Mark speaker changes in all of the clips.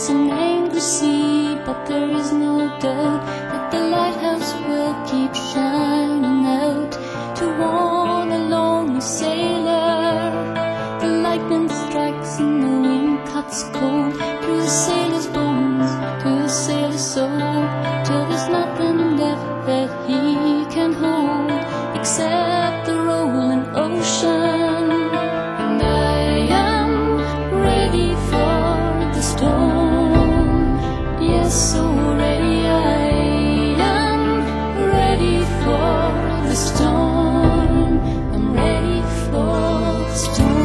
Speaker 1: It's an angry sea, but there is no doubt that the lighthouse will keep shining out to warn a lonely sailor. The lightning strikes and the wind cuts cold to a sailor's bones, to a sailor's soul, till there's nothing left that he can hold except the rolling ocean. And I am ready for the storm. Yes, so ready. I am ready for the storm. I'm ready for the storm.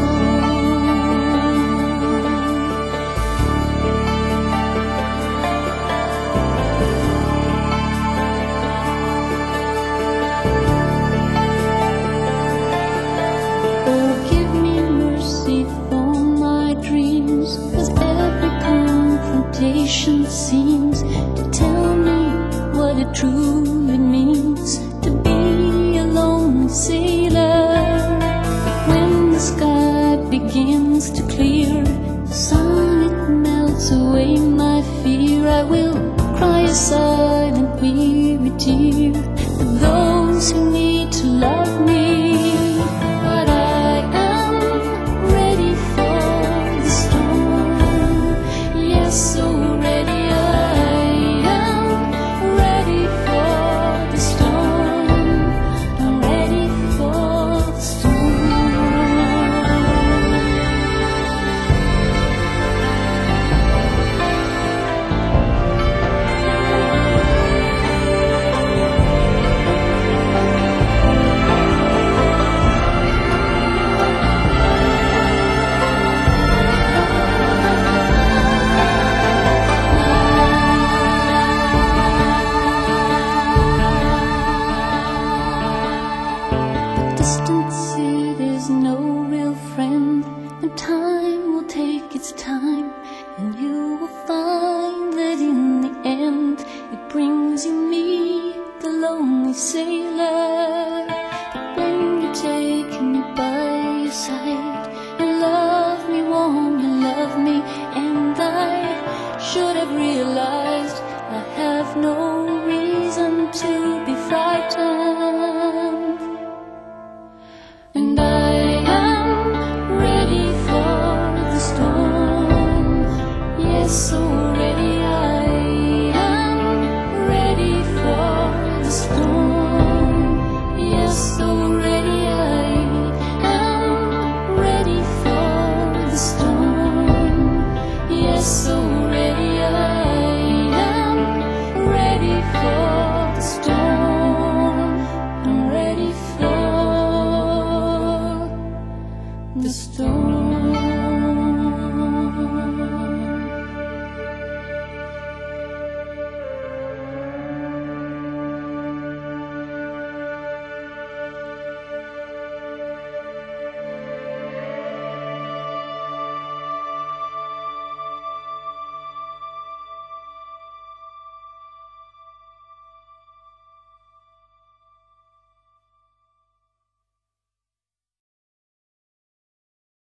Speaker 1: Oh, give me mercy for my dreams, 'cause every confrontation seems to tell me what it truly means to be a lonely sailor. When the sky begins to clear, the sun it melts away my fear. I will cry a silent weary tear for those who need to love me. But I am ready for the storm. Yes, so ready. I am ready for the storm. I'm ready for the storm. Distant sea, there's no real friend, and time will take its time, and you will find that in the end it brings you me, the lonely sailor. But when you take me by your side, you love me warm, you love me, and I should have realized I have no reason to be frightened. And I am ready for the storm. Yes, so ready. I am ready for the storm. Yes, so ready. I am ready for the storm. Yes, so ready. I am ready for the storm. I'm ready for the storm.